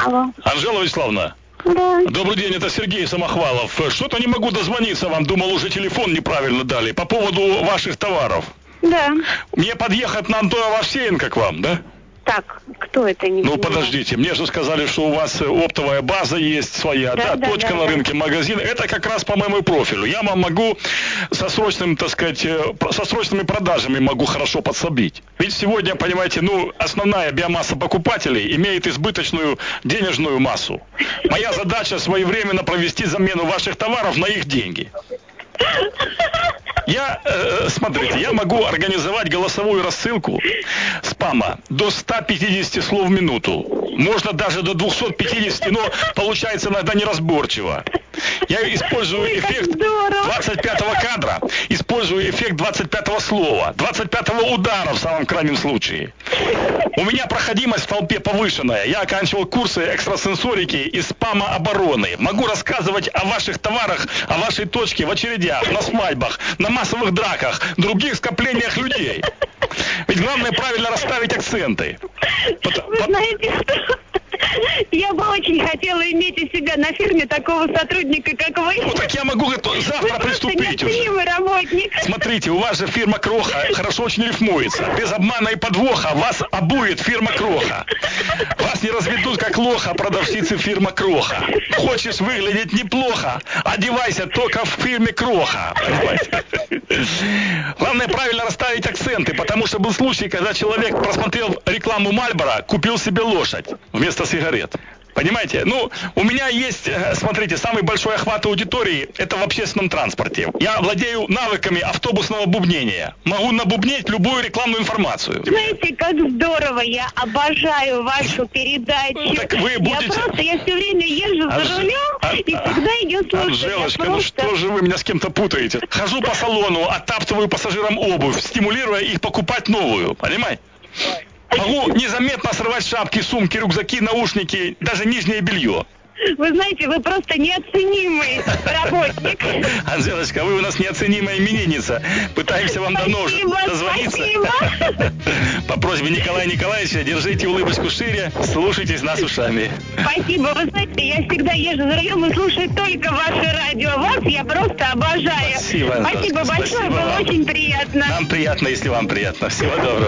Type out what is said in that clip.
Алло. Анжела Вячеславовна? Да. Добрый день, это Сергей Самохвалов. Что-то не могу дозвониться вам, думал, уже телефон неправильно дали. По поводу ваших товаров. Да. Мне подъехать на Антонова Овсеенко к вам, да? Так, кто это не Ну, понимает? подождите, мне же сказали, что у вас оптовая база есть своя, да, точка на рынке, магазин. Это как раз по моему профилю. Я вам могу со срочным, так сказать, со срочными продажами могу хорошо подсобить. Ведь сегодня, понимаете, основная биомасса покупателей имеет избыточную денежную массу. Моя задача своевременно провести замену ваших товаров на их деньги. Смотрите, я могу организовать голосовую рассылку спама до 150 слов в минуту. Можно даже до 250, но получается иногда неразборчиво. Я использую эффект 25-го кадра, использую эффект 25-го слова, 25-го удара в самом крайнем случае. У меня проходимость в толпе повышенная. Я оканчивал курсы экстрасенсорики и спама-обороны. Могу рассказывать о ваших товарах, о вашей точке в очередях, на свадьбах, на массовых драках, других скоплениях людей. Ведь главное правильно расставить акценты. Вы знаете, что? Я бы очень хотела иметь у себя на фирме такого сотрудника, как вы. Ну так я могу завтра приступить уже. Работник. Смотрите, у вас же фирма Кроха хорошо очень рифмуется. Без обмана и подвоха вас обует фирма Кроха. Вас не разведут как лоха продавщицы фирма Кроха. Хочешь выглядеть неплохо, одевайся только в фирме Кроха. Понимаете? Главное правильно расставить акценты, потому что был случай, когда человек просмотрел рекламу Мальборо, купил себе лошадь вместо сигарет. Понимаете? У меня есть, смотрите, самый большой охват аудитории – это в общественном транспорте. Я владею навыками автобусного бубнения. Могу набубнить любую рекламную информацию. Знаете, как здорово, я обожаю вашу передачу. Так вы будете... Я все время езжу за рулем и всегда ее слушаю. Анжелочка, ну что же вы меня с кем-то путаете? Хожу по салону, оттаптываю пассажирам обувь, стимулируя их покупать новую. Понимаете? Могу незаметно срывать шапки, сумки, рюкзаки, наушники, даже нижнее белье. Вы знаете, вы просто неоценимый работник. Анжелочка, вы у нас неоценимая именинница. Пытаемся вам давно уже дозвониться. Спасибо. По просьбе Николая Николаевича, держите улыбочку шире, слушайтесь нас ушами. Спасибо. Вы знаете, я всегда езжу за рулем и слушаю только ваше радио. Вас я просто обожаю. Спасибо, Анжелочка. Спасибо большое, было очень приятно. Нам приятно, если вам приятно. Всего доброго.